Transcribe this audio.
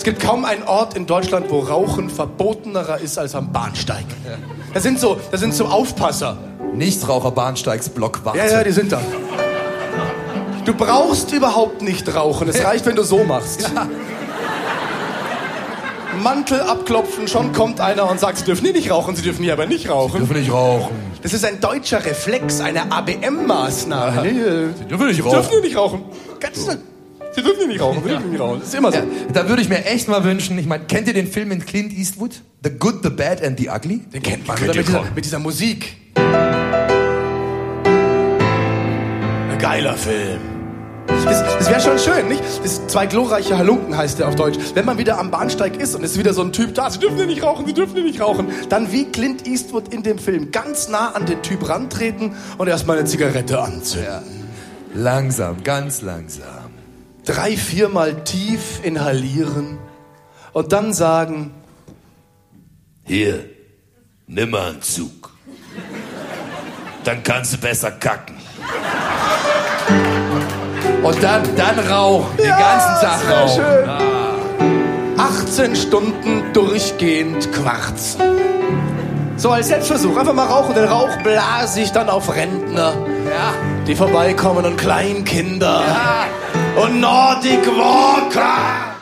gibt kaum einen Ort in Deutschland, wo Rauchen verbotener ist als am Bahnsteig. Das sind so Aufpasser. Nichtraucher-Bahnsteigsblock, warte. Ja, die sind da. Du brauchst überhaupt nicht rauchen. Es reicht, wenn du so machst. Ja. Mantel abklopfen, schon kommt einer und sagt, Sie dürfen hier nicht rauchen, Sie dürfen hier aber nicht rauchen. Sie dürfen nicht rauchen. Das ist ein deutscher Reflex, eine ABM-Maßnahme. Ja. Sie dürfen nicht rauchen. Sie dürfen hier nicht rauchen. Sie dürfen hier nicht rauchen, Sie dürfen nicht rauchen. Das ist immer so. Ja, da würde ich mir echt mal wünschen, ich meine, kennt ihr den Film mit Clint Eastwood? The Good, the Bad and the Ugly? Den kennt man mit dieser Musik. Ein geiler Film. Das wäre schon schön, nicht? Das Zwei glorreiche Halunken heißt der auf Deutsch. Wenn man wieder am Bahnsteig ist und es ist wieder so ein Typ da, Sie dürfen hier nicht rauchen, Sie dürfen hier nicht rauchen. Dann wie Clint Eastwood in dem Film ganz nah an den Typ rantreten und erstmal eine Zigarette anzünden. Ja. Langsam, ganz langsam. 3-4 Mal tief inhalieren und dann sagen, Hier, nimm mal einen Zug. Dann kannst du besser kacken. Und dann rauchen, den ganzen Tag das wär rauchen. schön. 18 Stunden durchgehend Quarz. So als Selbstversuch, einfach mal rauchen. Den Rauch blase ich dann auf Rentner, Ja. die vorbeikommen und Kleinkinder Ja. und Nordic Walker.